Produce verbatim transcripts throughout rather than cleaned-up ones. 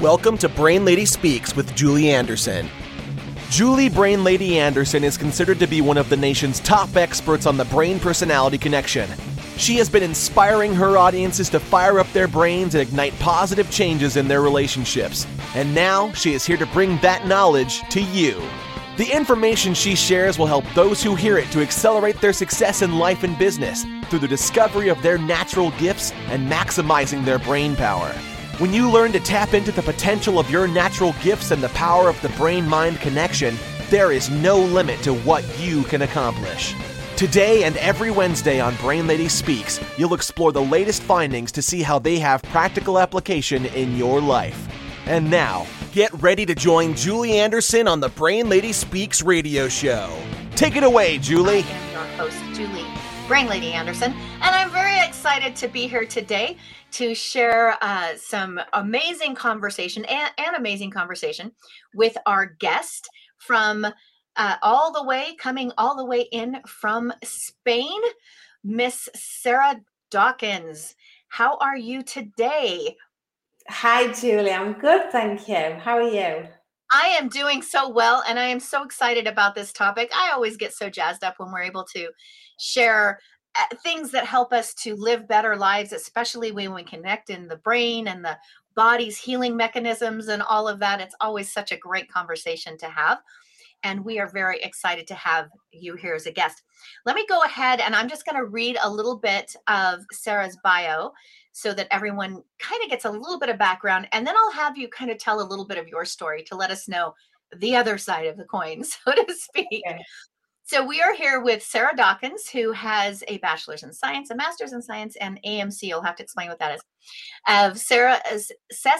Welcome to Brain Lady Speaks with Julie Anderson. Julie Brain Lady Anderson is considered to be one of the nation's top experts on the brain-personality connection. She has been inspiring her audiences to fire up their brains and ignite positive changes in their relationships. And now she is here to bring that knowledge to you. The information she shares will help those who hear it to accelerate their success in life and business through the discovery of their natural gifts and maximizing their brain power. When you learn to tap into the potential of your natural gifts and the power of the brain-mind connection, there is no limit to what you can accomplish. Today and every Wednesday on Brain Lady Speaks, you'll explore the latest findings to see how they have practical application in your life. And now, get ready to join Julie Anderson on the Brain Lady Speaks radio show. Take it away, Julie. I am your host, Julie Brain Lady Anderson, and I'm very excited to be here today to share uh, some amazing conversation and, and amazing conversation with our guest from uh, all the way, coming all the way in from Spain, Miss Sarah Dawkins. How are you today? Hi, Julie. I'm good, thank you. How are you? I am doing so well, and I am so excited about this topic. I always get so jazzed up when we're able to share things that help us to live better lives, especially when we connect in the brain and the body's healing mechanisms and all of that. It's always such a great conversation to have. And we are very excited to have you here as a guest. Let me go ahead and I'm just going to read a little bit of Sarah's bio so that everyone kind of gets a little bit of background. And then I'll have you kind of tell a little bit of your story to let us know the other side of the coin, so to speak. Okay. So we are here with Sarah Dawkins, who has a bachelor's in science, a master's in science, and A M C. You'll have to explain what that is. Of Sarah is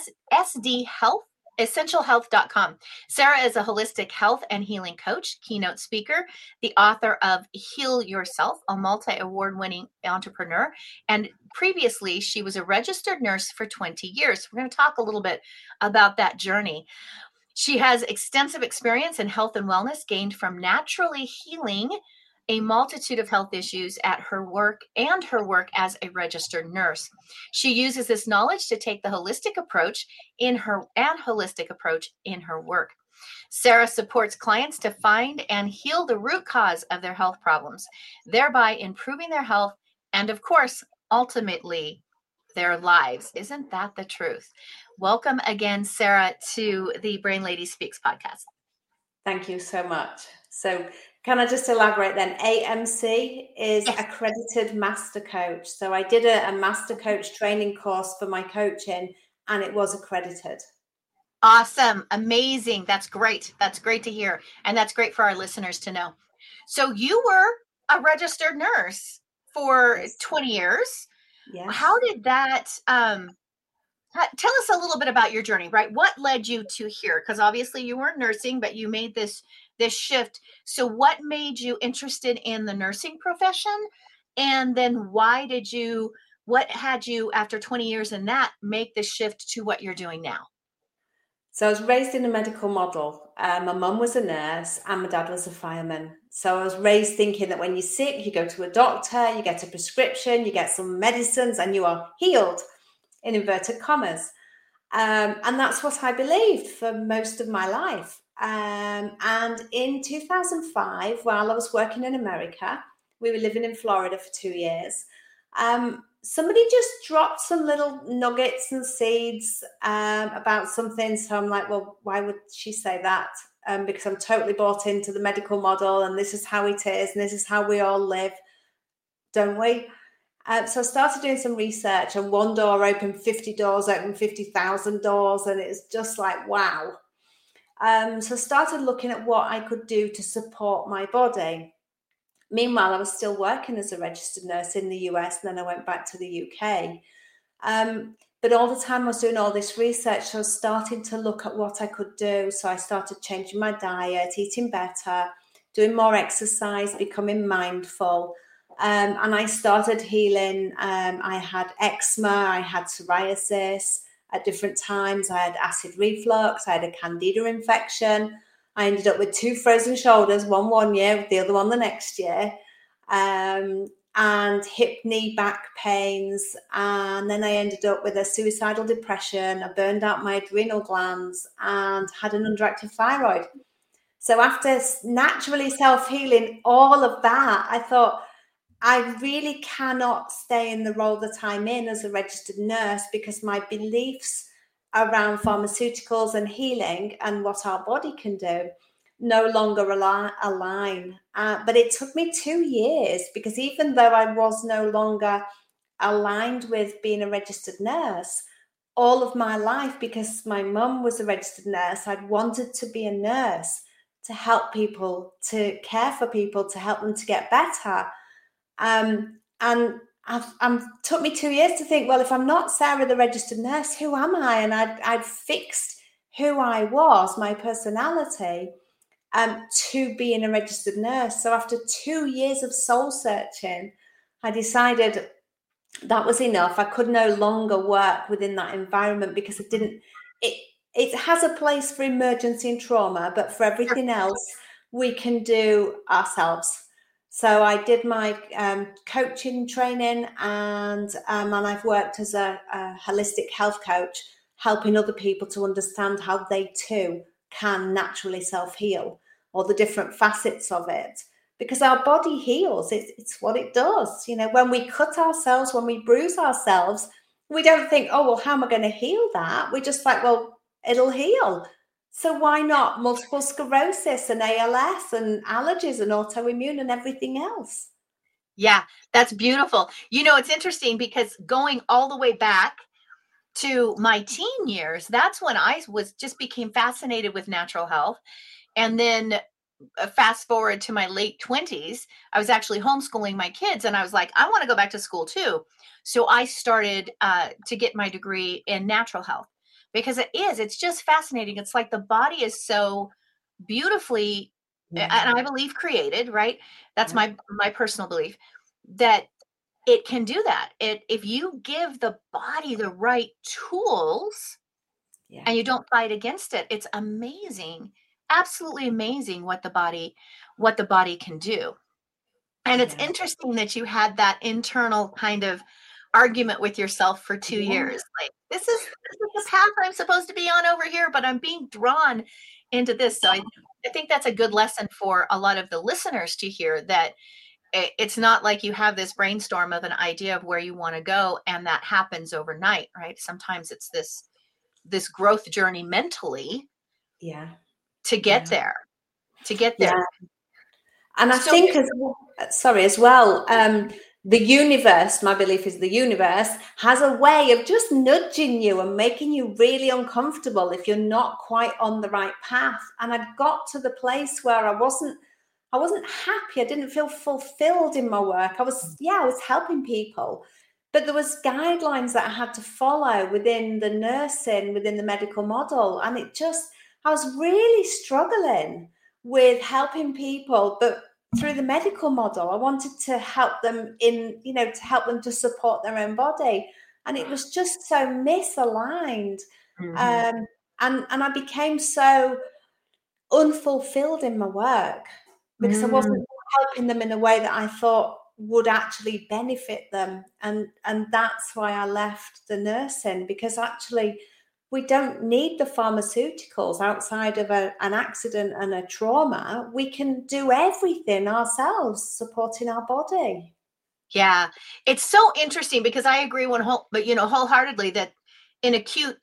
S D Health, essential health dot com. Sarah is a holistic health and healing coach, keynote speaker, the author of Heal Yourself, a multi-award winning entrepreneur. And previously, she was a registered nurse for twenty years. We're going to talk a little bit about that journey. She has extensive experience in health and wellness gained from naturally healing a multitude of health issues at her work and her work as a registered nurse. She uses this knowledge to take the holistic approach in her and holistic approach in her work. Sarah supports clients to find and heal the root cause of their health problems, thereby improving their health and, of course, ultimately their lives. Isn't that the truth? Welcome again, Sarah, to the Brain Lady Speaks podcast. Thank you so much. So can I just elaborate then? A M C is yes. Accredited Master Coach. So I did a, a Master Coach training course for my coaching and it was accredited. Awesome. Amazing. That's great. That's great to hear. And that's great for our listeners to know. So you were a registered nurse for yes. twenty years. Yes. How did that, um, tell us a little bit about your journey, right? What led you to here? Because obviously you weren't nursing, but you made this, this shift. So what made you interested in the nursing profession? And then why did you, what had you after twenty years in that make the shift to what you're doing now? So I was raised in a medical model. Uh, my mum was a nurse and my dad was a fireman. So I was raised thinking that when you're sick, you go to a doctor, you get a prescription, you get some medicines and you are healed, in inverted commas. Um, and that's what I believed for most of my life. Um, and in two thousand five, while I was working in America, we were living in Florida for two years. Um, somebody just dropped some little nuggets and seeds um, about something. So I'm like, well, why would she say that? Um, because I'm totally bought into the medical model and this is how it is and this is how we all live, don't we? Uh, so I started doing some research and one door opened fifty doors, opened fifty thousand doors. And it's just like, wow. Um, so I started looking at what I could do to support my body. Meanwhile, I was still working as a registered nurse in the U S and then I went back to the U K. Um, but all the time I was doing all this research, I was starting to look at what I could do. So I started changing my diet, eating better, doing more exercise, becoming mindful. Um, and I started healing. Um, I had eczema, I had psoriasis at different times. I had acid reflux, I had a candida infection. I ended up with two frozen shoulders, one one year, the other one the next year. Um, and hip, knee, back pains. And then I ended up with a suicidal depression. I burned out my adrenal glands and had an underactive thyroid. So after naturally self-healing all of that, I thought, I really cannot stay in the role that I'm in as a registered nurse, because my beliefs around pharmaceuticals and healing and what our body can do no longer align. Uh, but it took me two years because even though I was no longer aligned with being a registered nurse, all of my life, because my mum was a registered nurse, I'd wanted to be a nurse to help people, to care for people, to help them to get better. Um, and I've, I've took me two years to think, well, if I'm not Sarah, the registered nurse, who am I? And I'd, I'd fixed who I was, my personality, um, to being a registered nurse. So after two years of soul searching, I decided that was enough. I could no longer work within that environment because it didn't, it, it has a place for emergency and trauma, but for everything else, we can do ourselves. So I did my um, coaching training, and um, and I've worked as a, a holistic health coach, helping other people to understand how they too can naturally self-heal, or the different facets of it. Because our body heals, it's, it's what it does. You know, when we cut ourselves, when we bruise ourselves, we don't think, oh, well, how am I going to heal that? We're just like, well, it'll heal. So why not multiple sclerosis and A L S and allergies and autoimmune and everything else? Yeah, that's beautiful. You know, it's interesting because going all the way back to my teen years, that's when I was just became fascinated with natural health. And then uh, fast forward to my late twenties, I was actually homeschooling my kids, and I was like, I want to go back to school too. So I started uh, to get my degree in natural health. Because it is, it's just fascinating. It's like the body is so beautifully, yeah. and I believe created, right? That's yeah. my my personal belief, that it can do that. It if you give the body the right tools, yeah. and you don't fight against it, it's amazing, absolutely amazing what the body what the body can do. And it's yeah. interesting that you had that internal kind of argument with yourself for two yeah. years. Like, this is, this is the path I'm supposed to be on over here, but I'm being drawn into this. So I, I think that's a good lesson for a lot of the listeners to hear, that it, it's not like you have this brainstorm of an idea of where you want to go and that happens overnight, right? Sometimes it's this, this growth journey mentally yeah, to get yeah. there, to get there. Yeah. And I so, think as well, sorry, as well, um, the universe, my belief is the universe has a way of just nudging you and making you really uncomfortable if you're not quite on the right path. And I got to the place where I wasn't, I wasn't happy. I didn't feel fulfilled in my work. I was, yeah, I was helping people, but there was guidelines that I had to follow within the nursing, within the medical model. And it just, I was really struggling with helping people, but through the medical model, I wanted to help them in, you know, to help them to support their own body. And it was just so misaligned. Mm-hmm. Um, and, and I became so unfulfilled in my work because mm. I wasn't helping them in a way that I thought would actually benefit them. And, and that's why I left the nursing, because actually we don't need the pharmaceuticals outside of a, an accident and a trauma. We can do everything ourselves, supporting our body. Yeah, it's so interesting because I agree one whole, but you know, wholeheartedly that in acute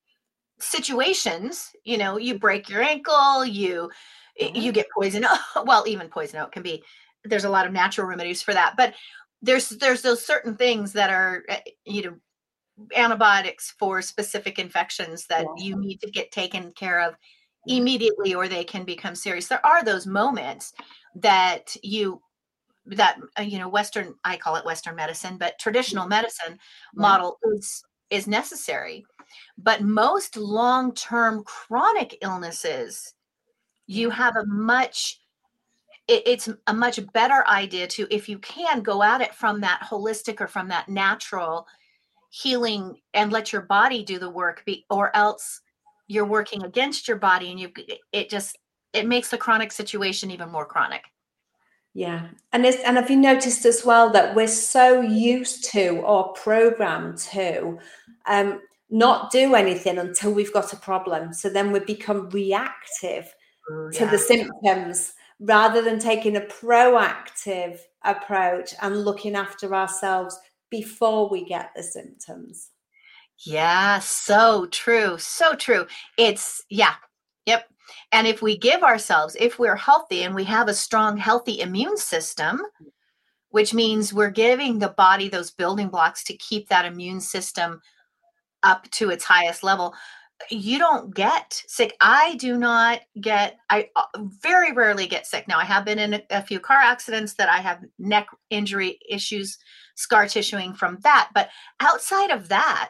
situations, you know, you break your ankle, you mm-hmm. you get poison. Well, even poison oak can be. There's a lot of natural remedies for that, but there's there's those certain things that are, you know, antibiotics for specific infections that yeah. you need to get taken care of immediately, or they can become serious. There are those moments that you, that, uh, you know, Western, I call it Western medicine, but traditional medicine yeah. model is, is necessary. But most long-term chronic illnesses, you have a much, it, it's a much better idea to, if you can, go at it from that holistic or from that natural healing and let your body do the work, be, or else you're working against your body, and you it just it makes the chronic situation even more chronic. Yeah. And it's, and have you noticed as well that we're so used to or programmed to um, not do anything until we've got a problem. So then we become reactive Ooh, to the yeah. symptoms rather than taking a proactive approach and looking after ourselves before we get the symptoms. Yeah, so true. So true. It's, yeah, yep. And if we give ourselves, if we're healthy and we have a strong, healthy immune system, which means we're giving the body those building blocks to keep that immune system up to its highest level, you don't get sick. I do not get, I very rarely get sick. Now, I have been in a, a few car accidents that I have neck injury issues, scar tissuing from that. But outside of that,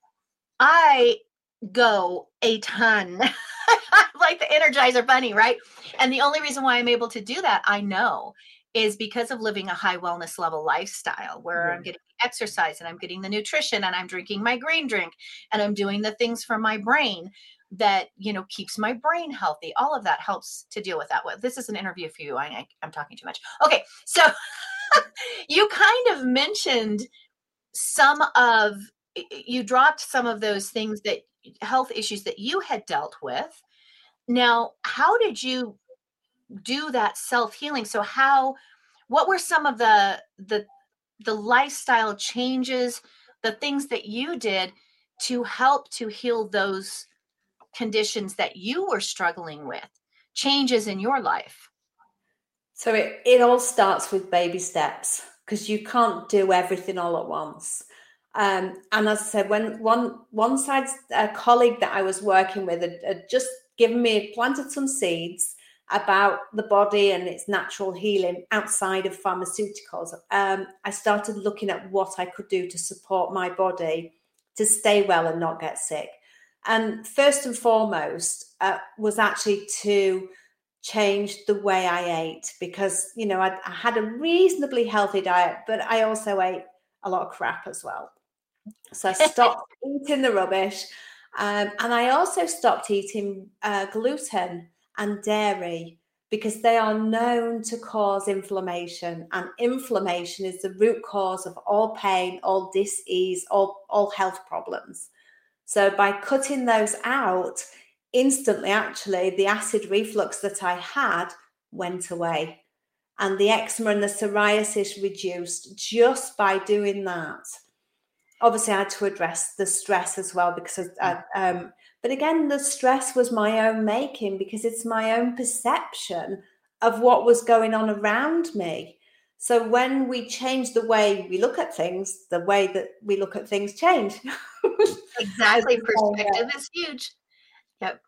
I go a ton. Like the Energizer Bunny, right? And the only reason why I'm able to do that, I know, is because of living a high wellness level lifestyle where yeah. I'm getting exercise and I'm getting the nutrition and I'm drinking my green drink and I'm doing the things for my brain that, you know, keeps my brain healthy. All of that helps to deal with that. Well, this is an interview for you. I, I'm talking too much. Okay. So you kind of mentioned some of, you dropped some of those things that health issues that you had dealt with. Now, how did you do that self-healing? So how, what were some of the, the, the lifestyle changes, the things that you did to help to heal those conditions that you were struggling with, changes in your life? So it, it all starts with baby steps because you can't do everything all at once. Um, and as I said, when one one side, a colleague that I was working with had, had just given me, planted some seeds about the body and its natural healing outside of pharmaceuticals. Um, I started looking at what I could do to support my body to stay well and not get sick. And first and foremost uh, was actually to change the way I ate because, you know, I, I had a reasonably healthy diet, but I also ate a lot of crap as well. So I stopped eating the rubbish. Um, and I also stopped eating uh, gluten and dairy because they are known to cause inflammation. And inflammation is the root cause of all pain, all dis-ease, all, all health problems. So by cutting those out, instantly, actually, the acid reflux that I had went away. And the eczema and the psoriasis reduced just by doing that. Obviously, I had to address the stress as well because, I, um, but again, the stress was my own making because it's my own perception of what was going on around me. So when we change the way we look at things, the way that we look at things change. Exactly. Perspective is huge. Yep.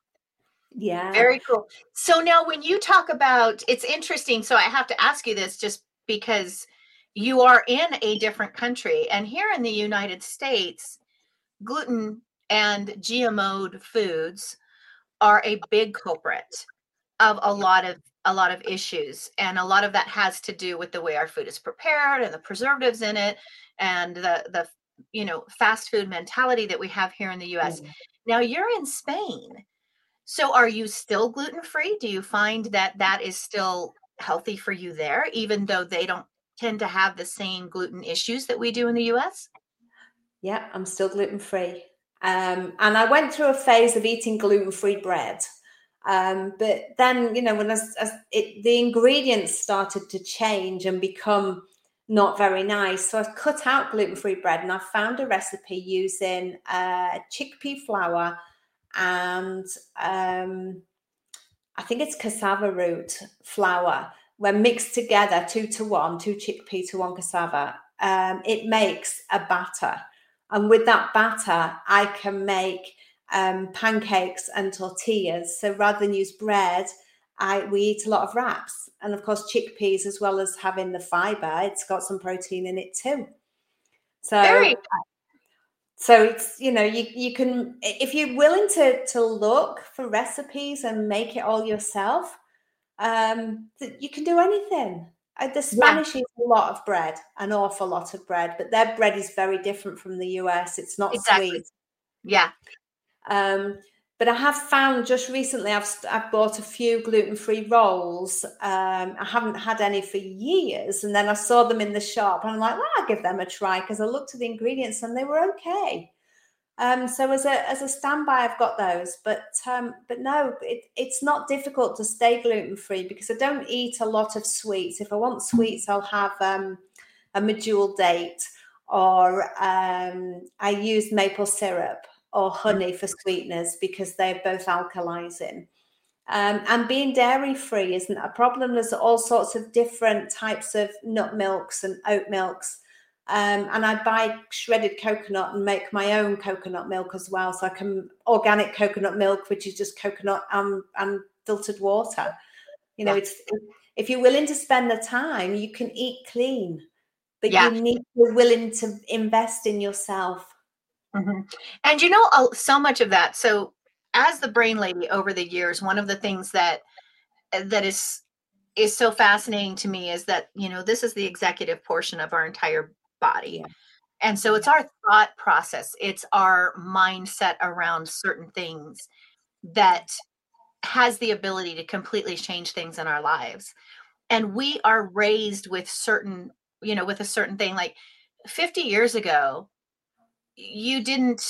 Yeah. Very cool. So now when you talk about, it's interesting. So I have to ask you this just because you are in a different country, and here in the United States, gluten and G M O'd foods are a big culprit of a lot of a lot of issues, and a lot of that has to do with the way our food is prepared and the preservatives in it, and the the you know fast food mentality that we have here in the U S. Mm. Now you're in Spain, so are you still gluten free? Do you find that that is still healthy for you there, even though they don't tend to have the same gluten issues that we do in the U S? Yeah, I'm still gluten-free. Um, and I went through a phase of eating gluten-free bread. Um, but then, you know, when as, as it, the ingredients started to change and become not very nice, so I've cut out gluten-free bread and I found a recipe using uh, chickpea flour and um, I think it's cassava root flour. When mixed together, two to one, two chickpea to one cassava, um, it makes a batter. And with that batter, I can make um, pancakes and tortillas. So rather than use bread, I we eat a lot of wraps. And of course, chickpeas, as well as having the fiber, it's got some protein in it too. So, Very- so it's, you know, you, you can, if you're willing to, to look for recipes and make it all yourself, um, you can do anything. The Spanish yeah. eat a lot of bread, an awful lot of bread, but their bread is very different from the U S. It's not exactly. sweet. Yeah. Um, But I have found just recently, I've I've bought a few gluten-free rolls. Um, I haven't had any for years, and then I saw them in the shop, and I'm like, well, I'll give them a try, because I looked at the ingredients and they were okay. Um, so as a as a standby, I've got those. But um, but no, it, it's not difficult to stay gluten-free, because I don't eat a lot of sweets. If I want sweets, I'll have um, a medjool date, or um, I use maple syrup or honey for sweeteners, because they're both alkalizing. Um, and being dairy free isn't a problem. There's all sorts of different types of nut milks and oat milks. Um, and I buy shredded coconut and make my own coconut milk as well. So I can organic coconut milk, which is just coconut and, and filtered water. You know, yeah. it's if you're willing to spend the time, you can eat clean, but yeah. you need to be willing to invest in yourself. Mm-hmm. And you know, so much of that. So as the Brain Lady over the years, one of the things that that is is so fascinating to me is that, you know, this is the executive portion of our entire body. Yeah. And so it's our thought process. It's our mindset around certain things that has the ability to completely change things in our lives. And we are raised with certain, you know, with a certain thing. Like fifty years ago, you didn't,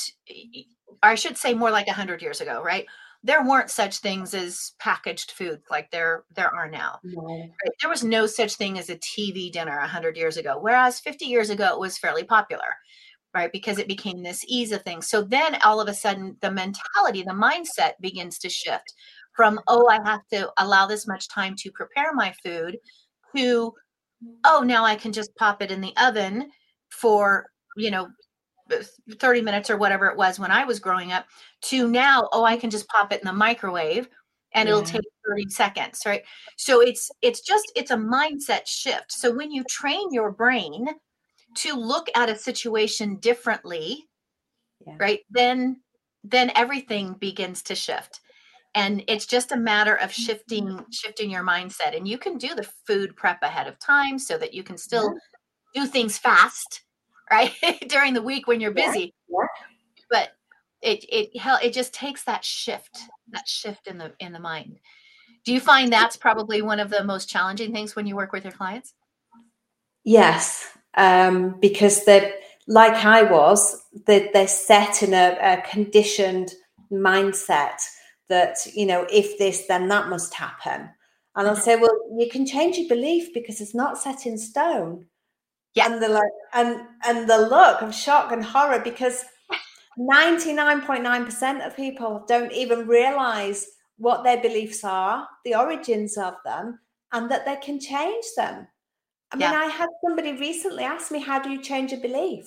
I should say more like one hundred years ago, right? There weren't such things as packaged food like there there are now. No. Right? There was no such thing as a T V dinner one hundred years ago, whereas fifty years ago it was fairly popular, right? Because it became this ease of things. So then all of a sudden the mentality, the mindset begins to shift from, oh, I have to allow this much time to prepare my food, to, oh, now I can just pop it in the oven for, you know, thirty minutes or whatever it was when I was growing up, to now, oh, I can just pop it in the microwave and yeah. it'll take thirty seconds, right? So it's it's just, it's a mindset shift. So when you train your brain to look at a situation differently, yeah. right, then then everything begins to shift. And it's just a matter of shifting shifting your mindset. And you can do the food prep ahead of time so that you can still yeah. do things fast, right? During the week when you're busy, yeah, yeah. but it it it just takes that shift, that shift in the in the mind. Do you find that's probably one of the most challenging things when you work with your clients? Yes, um, because they're like I was, they're, they're set in a, a conditioned mindset that, you know, if this, then that must happen. And I'll say, well, you can change your belief because it's not set in stone. Yeah. And the like, and and the look of shock and horror, because ninety-nine point nine percent of people don't even realize what their beliefs are, the origins of them, and that they can change them. I mean, yeah. I had somebody recently ask me, how do you change a belief?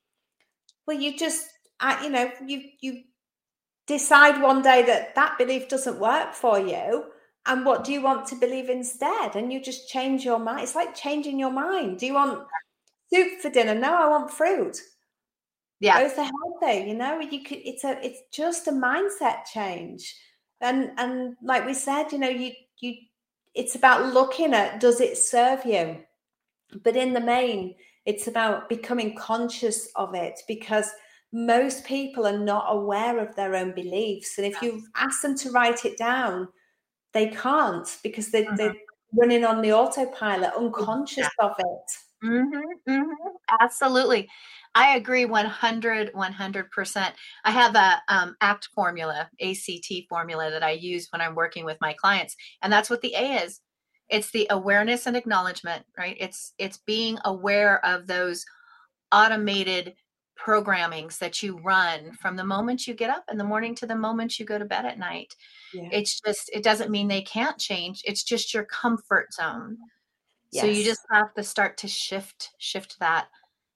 Well, you just, I, you know, you you decide one day that that belief doesn't work for you. And what do you want to believe instead? And you just change your mind. It's like changing your mind. Do you want soup for dinner? No, I want fruit. Yeah, both are healthy. You know, you could. It's a. It's just a mindset change. And and like we said, you know, you you. It's about looking at, does it serve you? But in the main, it's about becoming conscious of it, because most people are not aware of their own beliefs. And if you ask them to write it down, they can't, because they, mm-hmm. they're running on the autopilot, unconscious yeah. of it. Mm-hmm, mm-hmm, absolutely. I agree one hundred, one hundred percent. I have a um, ACT formula, A C T formula that I use when I'm working with my clients. And that's what the A is. It's the awareness and acknowledgement, right? It's it's being aware of those automated programmings that you run from the moment you get up in the morning to the moment you go to bed at night. Yeah. It's just, it doesn't mean they can't change. It's just your comfort zone. Yes. So you just have to start to shift, shift that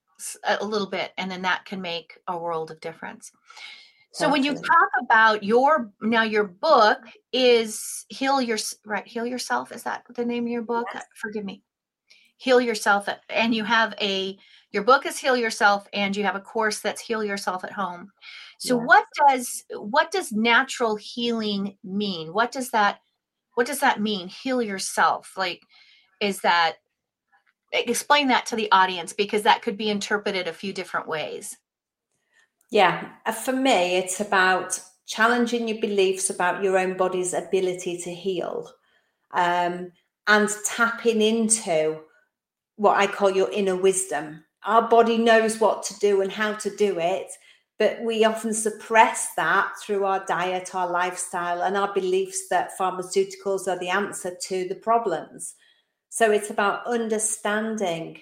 a little bit. And then that can make a world of difference. So Definitely. When you talk about your, now your book is Heal Your, right? Heal Yourself. Is that the name of your book? Yes. Forgive me. Heal Yourself. And you have a, your book is Heal Yourself, and you have a course that's Heal Yourself at Home. So yes. what does, what does natural healing mean? What does that, what does that mean? Heal yourself. Like, is that, explain that to the audience, because that could be interpreted a few different ways. Yeah. For me, it's about challenging your beliefs about your own body's ability to heal, um, and tapping into what I call your inner wisdom. Our body knows what to do and how to do it, but we often suppress that through our diet, our lifestyle, and our beliefs that pharmaceuticals are the answer to the problems. So it's about understanding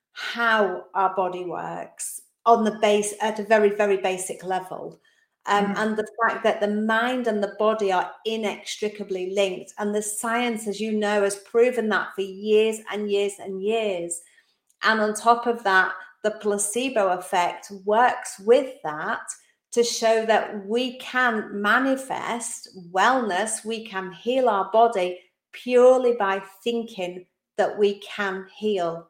how our body works on the base, at a very, very basic level. Um, mm. And the fact that the mind and the body are inextricably linked. And the science, as you know, has proven that for years and years and years. And on top of that, the placebo effect works with that to show that we can manifest wellness, we can heal our body purely by thinking that we can heal.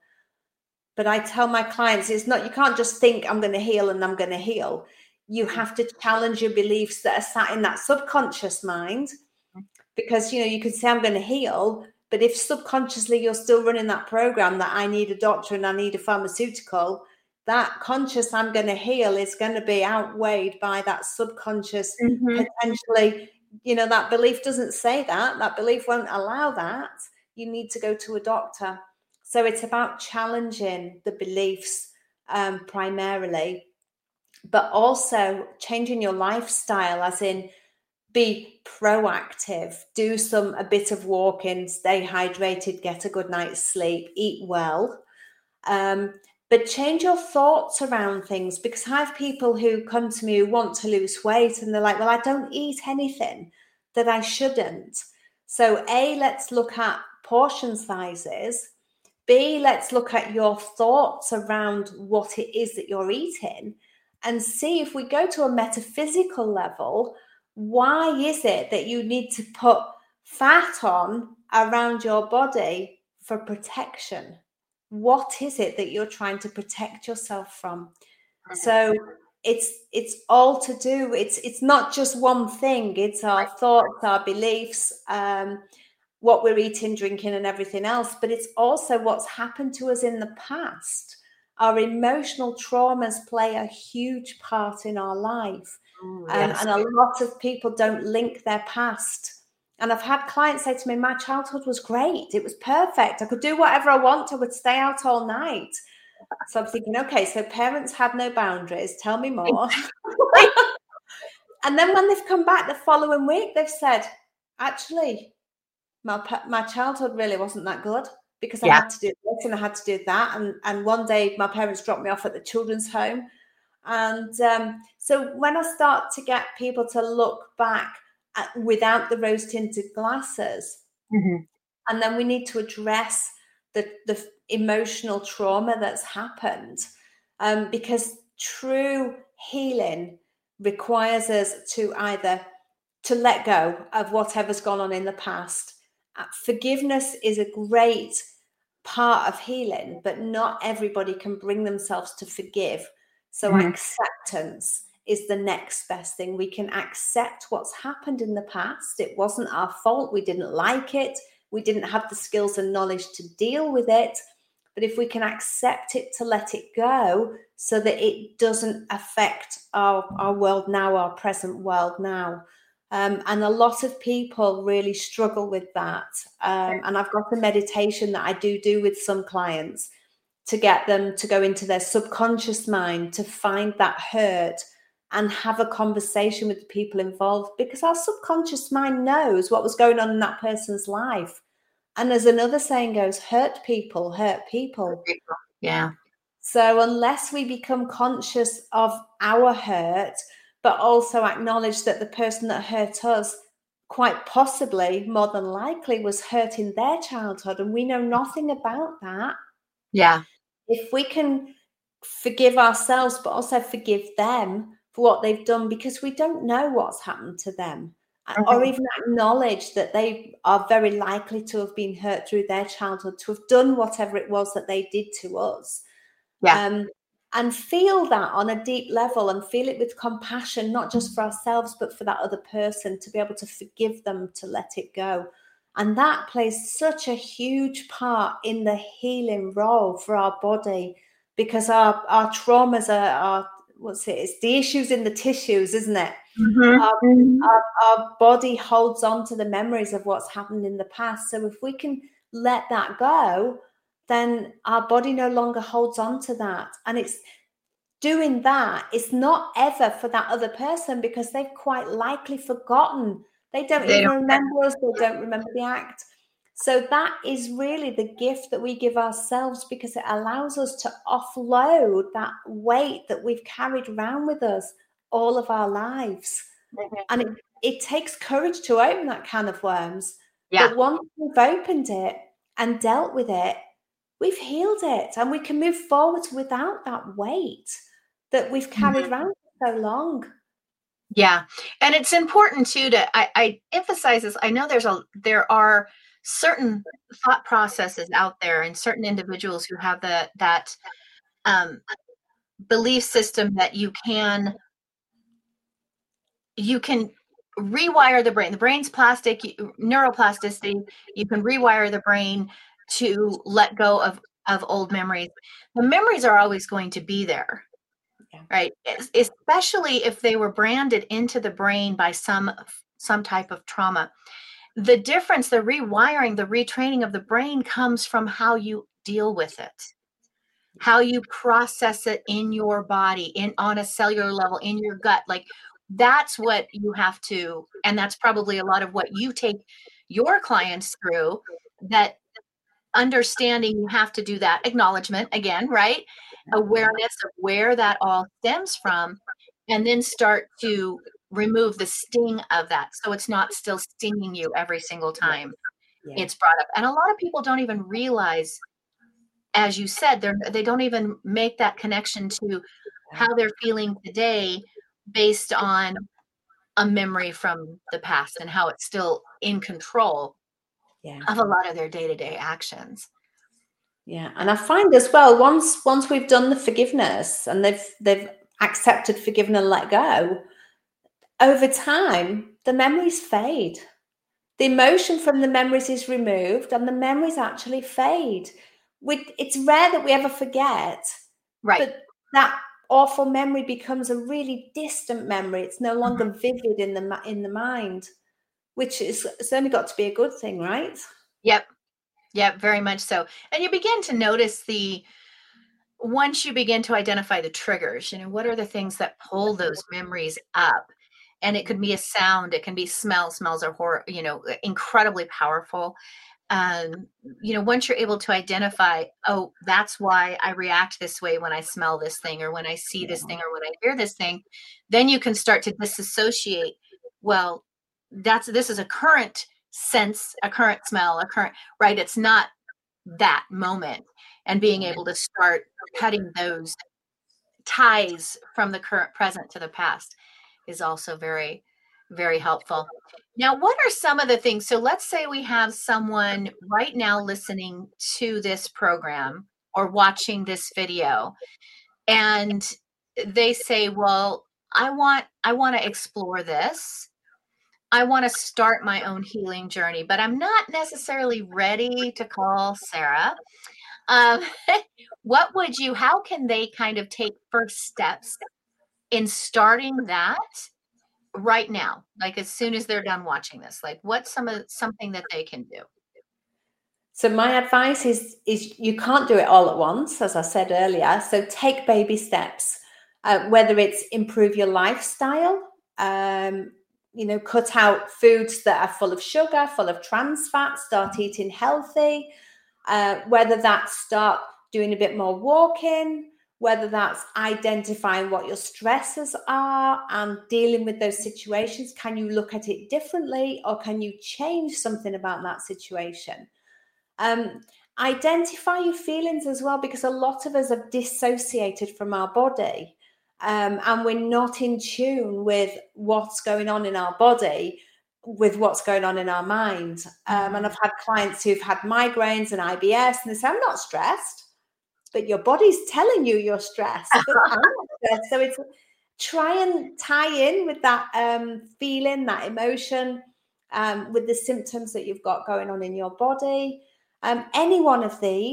But I tell my clients, it's not, you can't just think I'm going to heal and I'm going to heal. You have to challenge your beliefs that are sat in that subconscious mind, because, you know, you could say I'm going to heal, but if subconsciously you're still running that program that I need a doctor and I need a pharmaceutical, that conscious I'm going to heal is going to be outweighed by that subconscious, mm-hmm. potentially, you know, that belief doesn't say that, that belief won't allow that. You need to go to a doctor. So it's about challenging the beliefs um, primarily, but also changing your lifestyle, as in be proactive, do some, a bit of walking, stay hydrated, get a good night's sleep, eat well. Um, but change your thoughts around things, because I have people who come to me who want to lose weight and they're like, well, I don't eat anything that I shouldn't. So A, let's look at portion sizes. B, let's look at your thoughts around what it is that you're eating, and see if we go to a metaphysical level, why is it that you need to put fat on around your body for protection? What is it that you're trying to protect yourself from? So it's it's all to do, it's it's not just one thing, it's our thoughts, our beliefs, um, what we're eating, drinking, and everything else, but it's also what's happened to us in the past. Our emotional traumas play a huge part in our life. Mm, yes. um, and a lot of people don't link their past. And I've had clients say to me, my childhood was great. It was perfect. I could do whatever I want. I would stay out all night. So I'm thinking, okay, so parents had no boundaries. Tell me more. And then when they've come back the following week, they've said, actually, my my childhood really wasn't that good, because I yeah. had to do this and I had to do that. And, and one day my parents dropped me off at the children's home. And um, so when I start to get people to look back at, without the rose-tinted glasses, mm-hmm. and then we need to address the, the emotional trauma that's happened, um, because true healing requires us to either to let go of whatever's gone on in the past. Uh, forgiveness is a great part of healing, but not everybody can bring themselves to forgive. So mm-hmm. acceptance is the next best thing. We can accept what's happened in the past. It wasn't our fault. We didn't like it. We didn't have the skills and knowledge to deal with it. But if we can accept it, to let it go so that it doesn't affect our, our world now, our present world now. Um, and a lot of people really struggle with that. Um, and I've got a meditation that I do do with some clients to get them to go into their subconscious mind, to find that hurt and have a conversation with the people involved, because our subconscious mind knows what was going on in that person's life. And as another saying goes, hurt people, hurt people. Yeah. So unless we become conscious of our hurt, but also acknowledge that the person that hurt us quite possibly, more than likely, was hurt in their childhood, and we know nothing about that. Yeah. If we can forgive ourselves, but also forgive them for what they've done, because we don't know what's happened to them, okay. or even acknowledge that they are very likely to have been hurt through their childhood, to have done whatever it was that they did to us. Yeah. Um, and feel that on a deep level, and feel it with compassion, not just for ourselves, but for that other person, to be able to forgive them, to let it go. And that plays such a huge part in the healing role for our body, because our, our traumas are, are what's it? It's the issues in the tissues, isn't it? Mm-hmm. Our, Mm-hmm. our, our body holds on to the memories of what's happened in the past. So if we can let that go, then our body no longer holds on to that. And it's doing that. It's not ever for that other person because they've quite likely forgotten. They don't They even don't- remember us. They don't remember the act. So that is really the gift that we give ourselves, because it allows us to offload that weight that we've carried around with us all of our lives. Mhm. And it, it takes courage to open that can of worms. Yeah. But once we've opened it and dealt with it, we've healed it, and we can move forwards without that weight that we've carried Mhm. around for so long. Yeah. And it's important too to I, I emphasize this. I know there's a there are certain thought processes out there and certain individuals who have the that um belief system that you can you can rewire the brain. The brain's plastic, you- neuroplasticity. You can rewire the brain to let go of of old memories. The memories are always going to be there. Yeah. Right? Es- Especially if they were branded into the brain by some some type of trauma. The difference, the rewiring, the retraining of the brain comes from how you deal with it, how you process it in your body, in on a cellular level, in your gut. Like that's what you have to, and that's probably a lot of what you take your clients through, that understanding you have to do that acknowledgement again, right? Awareness of where that all stems from, and then start to remove the sting of that. So it's not still stinging you every single time Yeah. it's brought up. And a lot of people don't even realize, as you said, they're, they don't even make that connection to how they're feeling today based on a memory from the past and how it's still in control Yeah. of a lot of their day-to-day actions. Yeah, and I find as well, once once we've done the forgiveness and they've they've accepted, forgiven, and let go, over time the memories fade. The emotion from the memories is removed, and the memories actually fade. We, it's rare that we ever forget, Right. but that awful memory becomes a really distant memory. It's no longer vivid in the in the mind, which is it's only got to be a good thing, right? Yep. Yep, very much so. And you begin to notice the, once you begin to identify the triggers, you know, what are the things that pull those memories up? And it could be a sound, it can be smell. Smells are, hor- you know, incredibly powerful. Um, you know, once you're able to identify, oh, that's why I react this way when I smell this thing, or when I see this thing, or when I hear this thing, then you can start to disassociate. Well, that's this is a current sense, a current smell, a current, right? It's not that moment. And being able to start cutting those ties from the current present to the past is also very, very helpful. Now, what are some of the things? So let's say we have someone right now listening to this program or watching this video, and they say, well, I want, I want to explore this. I want to start my own healing journey, but I'm not necessarily ready to call Sarah. Um, what would you, how can they kind of take first steps in starting that right now? Like as soon as they're done watching this, like what's some of something that they can do? So my advice is, is you can't do it all at once, as I said earlier. So take baby steps, uh, whether it's improve your lifestyle, um, you know, cut out foods that are full of sugar, full of trans fat, start eating healthy, uh, whether that's start doing a bit more walking, whether that's identifying what your stresses are and dealing with those situations. Can you look at it differently, or can you change something about that situation? Um, identify your feelings as well, because a lot of us have dissociated from our body, um, and we're not in tune with what's going on in our body with what's going on in our mind. Um, and I've had clients who've had migraines and I B S, and they say, I'm not stressed, but your body's telling you you're stressed. But I'm not stressed. So it's try and tie in with that um, feeling, that emotion, um, with the symptoms that you've got going on in your body. Um, any one of these,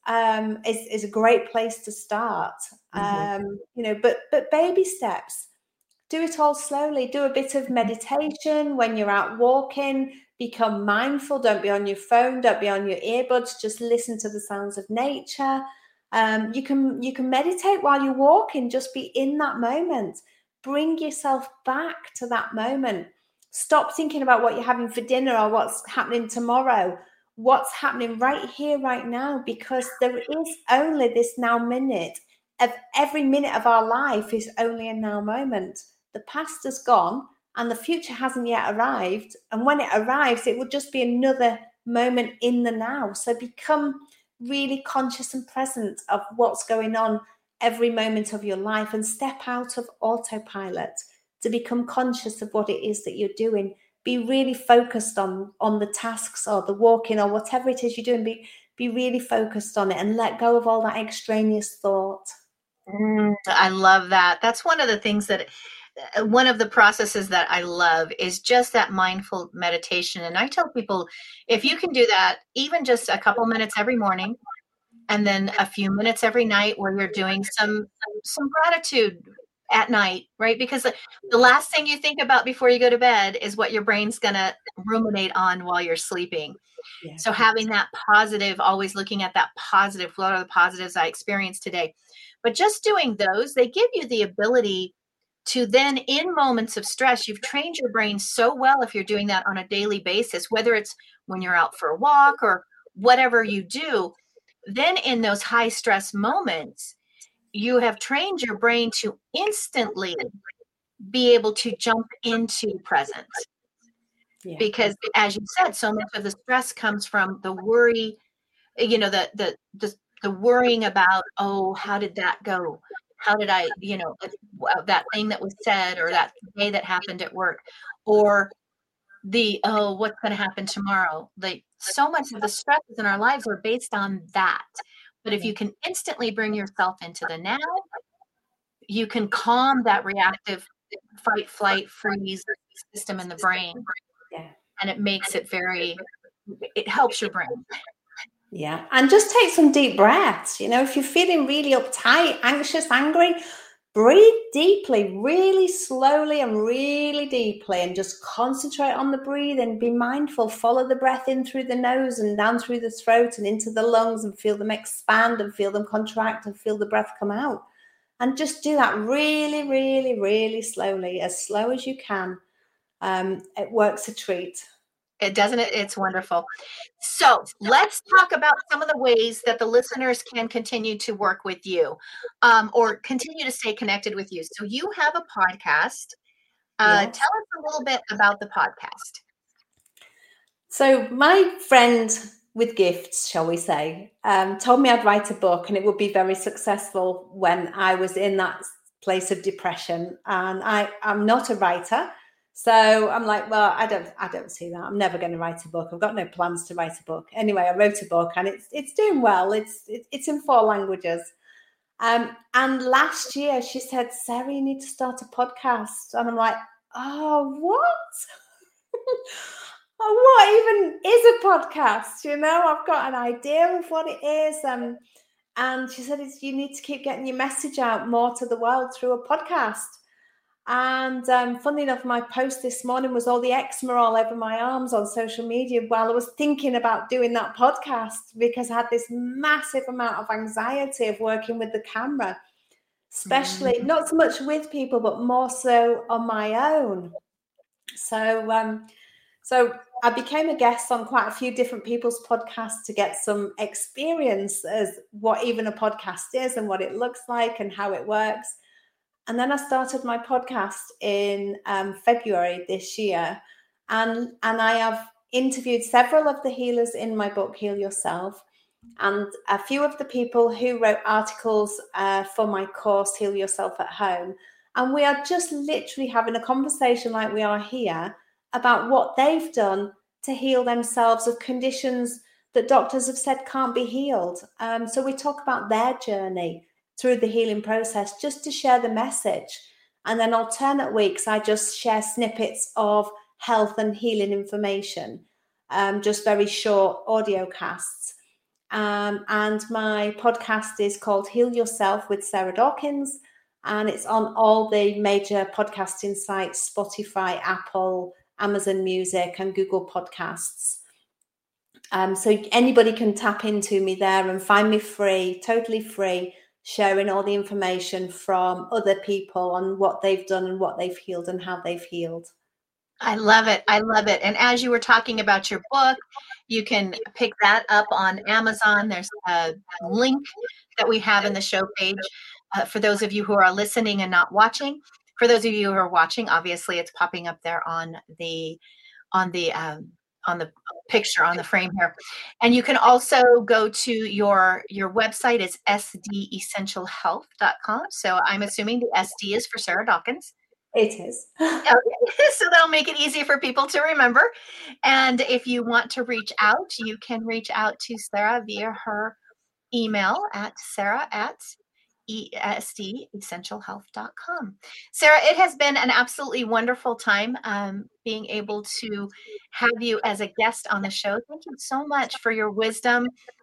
um, is, is a great place to start. Mm-hmm. Um, you know, but but baby steps. Do it all slowly. Do a bit of meditation when you're out walking. Become mindful. Don't be on your phone. Don't be on your earbuds. Just listen to the sounds of nature. Um, you can you can meditate while you're walking. Just be in that moment. Bring yourself back to that moment. Stop thinking about what you're having for dinner or what's happening tomorrow. What's happening right here, right now, because there is only this now minute. Of every minute of our life is only a now moment. The past is gone and the future hasn't yet arrived. And when it arrives, it will just be another moment in the now. So become really conscious and present of what's going on every moment of your life and step out of autopilot to become conscious of what it is that you're doing. Be really focused on, on the tasks or the walking or whatever it is you're doing. Be, be really focused on it and let go of all that extraneous thought. Mm, I love that. That's one of the things that, one of the processes that I love is just that mindful meditation. And I tell people, if you can do that, even just a couple minutes every morning, and then a few minutes every night where you're doing some, some gratitude at night, right? Because the last thing you think about before you go to bed is what your brain's going to ruminate on while you're sleeping. Yeah. So having that positive, always looking at that positive, what are the positives I experienced today? But just doing those, they give you the ability to then, in moments of stress, you've trained your brain so well if you're doing that on a daily basis, whether it's when you're out for a walk or whatever you do, then in those high stress moments, you have trained your brain to instantly be able to jump into present. Yeah. Because as you said, so much of the stress comes from the worry, you know, the, the, the, the worrying about, oh, how did that go? How did I, you know, that thing that was said or that day that happened at work, or the, oh, what's going to happen tomorrow? Like so much of the stresses in our lives are based on that. But if you can instantly bring yourself into the now, you can calm that reactive fight, flight, freeze system in the brain. Yeah. And it makes it very, it helps your brain. Yeah. And just take some deep breaths. You know, if you're feeling really uptight, anxious, angry, breathe deeply, really slowly and really deeply, and just concentrate on the breathing. Be mindful. Follow the breath in through the nose and down through the throat and into the lungs, and feel them expand and feel them contract and feel the breath come out. And just do that really, really, really slowly, as slow as you can. Um, it works a treat. It doesn't. It's wonderful. So let's talk about some of the ways that the listeners can continue to work with you, um, or continue to stay connected with you. So you have a podcast. Uh, yes. Tell us a little bit about the podcast. So my friend with gifts, shall we say, um, told me I'd write a book and it would be very successful when I was in that place of depression. And I, I'm not a writer. So I'm like, well, I don't, I don't see that. I'm never going to write a book. I've got no plans to write a book. Anyway, I wrote a book and it's, it's doing well. It's, it's in four languages. Um, and last year she said, Sarah, you need to start a podcast. And I'm like, oh, what? Oh, what even is a podcast? You know, I've got an idea of what it is. Um, and she said, it's, you need to keep getting your message out more to the world through a podcast. And um, funnily enough, my post this morning was all the eczema all over my arms on social media while I was thinking about doing that podcast, because I had this massive amount of anxiety of working with the camera, especially mm. not so much with people, but more so on my own. So, um, so I became a guest on quite a few different people's podcasts to get some experience as what even a podcast is and what it looks like and how it works. And then I started my podcast in um, February this year. And, and I have interviewed several of the healers in my book, Heal Yourself, and a few of the people who wrote articles uh, for my course, Heal Yourself at Home. And we are just literally having a conversation like we are here about what they've done to heal themselves of conditions that doctors have said can't be healed. Um, so we talk about their journey through the healing process, just to share the message. And then alternate weeks, I just share snippets of health and healing information, um, just very short audio casts. Um, and my podcast is called Heal Yourself with Sarah Dawkins. And it's on all the major podcasting sites, Spotify, Apple, Amazon Music, and Google Podcasts. Um, so anybody can tap into me there and find me free, totally free, sharing all the information from other people on what they've done and what they've healed and how they've healed. I love it. I love it. And as you were talking about your book, you can pick that up on Amazon. There's a link that we have in the show page uh, for those of you who are listening and not watching. For those of you who are watching, obviously it's popping up there on the on the um, on the picture on the frame here. And you can also go to your your website. It's s d essential health dot com. So I'm assuming the S D is for Sarah Dawkins. It is. Okay. So that'll make it easy for people to remember. And if you want to reach out, you can reach out to Sarah via her email at sarah at s d essential health dot com. Sarah, it has been an absolutely wonderful time um, being able to have you as a guest on the show. Thank you so much for your wisdom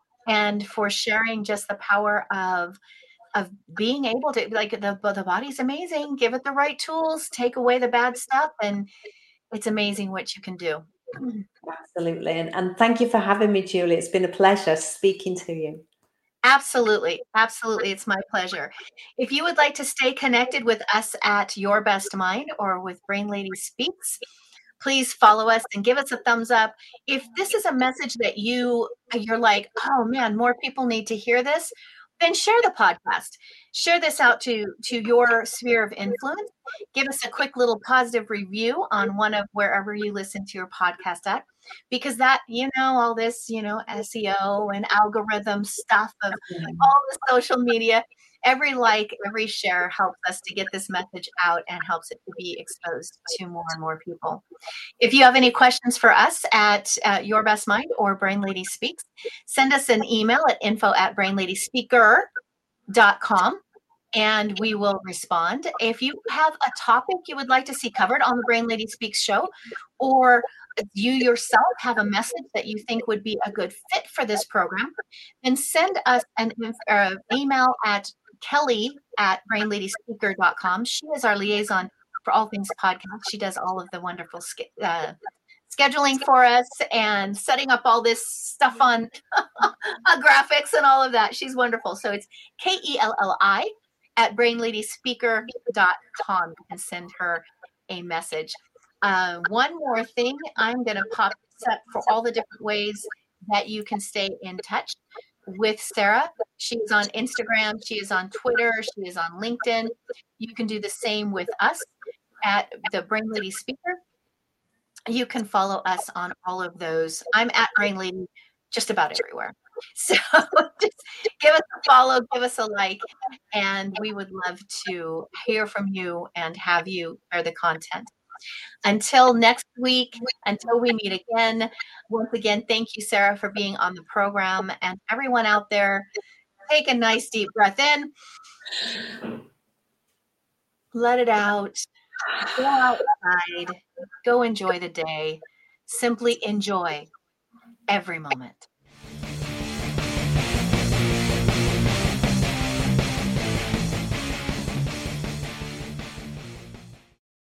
and for sharing just the power of of being able to, like, the, the body's amazing. Give it the right tools, take away the bad stuff, and it's amazing what you can do. Absolutely. And, and thank you for having me, Julie. It's been a pleasure speaking to you. Absolutely. Absolutely. It's my pleasure. If you would like to stay connected with us at Your Best Mind or with Brain Lady Speaks, please follow us and give us a thumbs up. If this is a message that you, you're like, oh man, more people need to hear this, then share the podcast. Share this out to, to your sphere of influence. Give us a quick little positive review on one of wherever you listen to your podcast at, because that, you know, all this, you know, S E O and algorithm stuff of all the social media, every like, every share helps us to get this message out and helps it to be exposed to more and more people. If you have any questions for us at uh, Your Best Mind or Brain Lady Speaks, send us an email at info at brain lady speaker dot com and we will respond. If you have a topic you would like to see covered on the Brain Lady Speaks show, or you yourself have a message that you think would be a good fit for this program, then send us an uh, email at Kelly at brain lady speaker dot com. She is our liaison for all things podcast. She does all of the wonderful uh, scheduling for us and setting up all this stuff on graphics and all of that. She's wonderful. So it's K E L L I at brain lady speaker dot com and send her a message. Uh, one more thing, I'm going to pop this up for all the different ways that you can stay in touch with Sarah. She's on Instagram, she is on Twitter, she is on LinkedIn. You can do the same with us at the Brain Lady Speaker. You can follow us on all of those. I'm at Brain Lady just about everywhere. So just give us a follow, give us a like, and we would love to hear from you and have you share the content. Until next week, until we meet again, once again, thank you, Sarah, for being on the program. And everyone out there, take a nice deep breath in. Let it out. Go outside. Go enjoy the day. Simply enjoy every moment.